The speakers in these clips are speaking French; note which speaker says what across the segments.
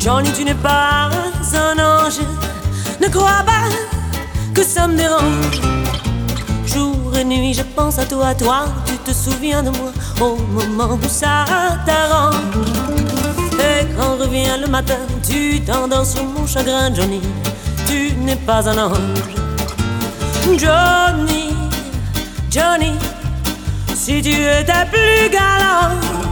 Speaker 1: Johnny, tu n'es pas un ange, ne crois pas que ça me dérange. Jour et nuit je pense à toi, tu te souviens de moi au moment où ça t'arrange. Et quand revient le matin, tu t'endors sur mon chagrin. Johnny, tu n'es pas un ange. Johnny, Johnny, si tu étais plus galant.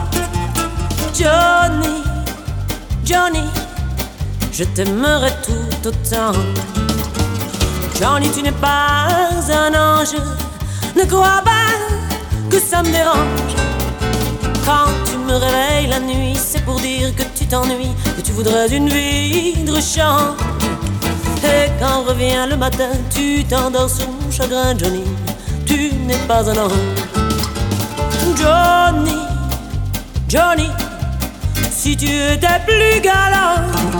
Speaker 1: Johnny, Johnny, je t'aimerais tout autant. Johnny, tu n'es pas un ange, ne crois pas que ça me dérange. Quand tu me réveilles la nuit, c'est pour dire que tu t'ennuies, que tu voudrais une vie de rechange. Et quand revient le matin, tu t'endors sur mon chagrin. Johnny, tu n'es pas un ange. Johnny, Johnny, si tu étais plus galant.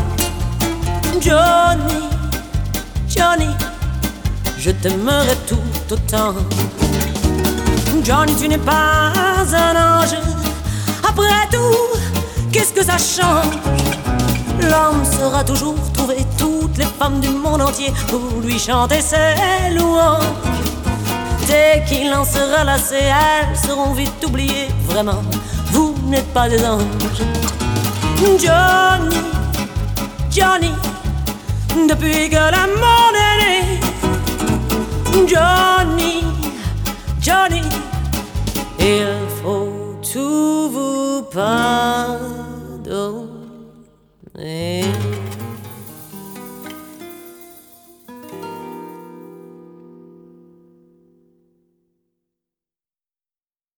Speaker 1: Johnny, Johnny, je t'aimerais tout autant. Johnny, tu n'es pas un ange. Après tout, qu'est-ce que ça change? L'homme saura toujours trouver toutes les femmes du monde entier pour lui chanter ses louanges. Dès qu'il en sera lassé, elles seront vite oubliées. Vraiment, vous n'êtes pas des anges. Johnny, Johnny, depuis que l'amour est né. Johnny, Johnny, il faut tout vous pardonner.